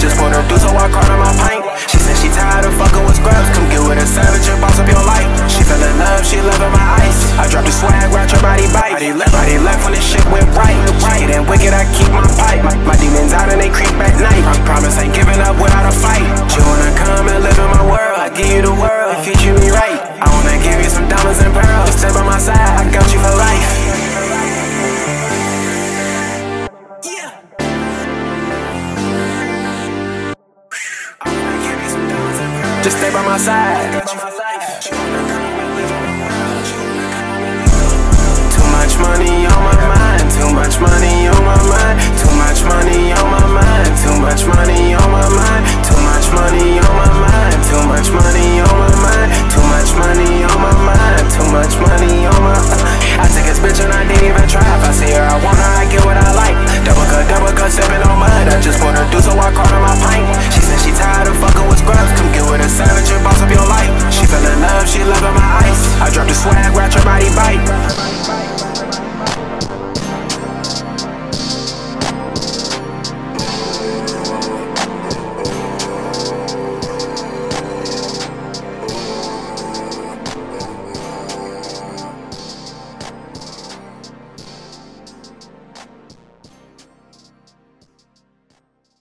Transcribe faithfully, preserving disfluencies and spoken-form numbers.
just poured her through, so I called her my pint. She said she tired of fucking with scrubs. Come get with a savage and boss up your life. She fell in love, she loving my ice. I dropped the swag, watch her body bite. Body left, body left when this shit went right. Wicked and wicked, I keep my pipe. My, my demons out and they creep at night. I promise ain't giving up without a fight. You wanna come and live in my world? I give you the world if you treat me right. I wanna give you some diamonds and pearls. Stay by my side, I got you for life. Yeah. Just stay by my side. Got you for life. Too much money on my mind. Too much money on my mind. Too much money on my mind. Too much money on my mind. Too much money on my mind. Too much money on my mind. Too much money on my mind. Too much money on my mind. I took his bitch and I didn't even try. If I see her, I want her, I get what I like. Double cut, double cut, sipping on mud. I just poured her through, so I called her my pint. She said she tired of fucking with scrubs. Come get with a savage and boss up your life. She fell in love, she loving my ice. I dropped the swag, watch her body bite.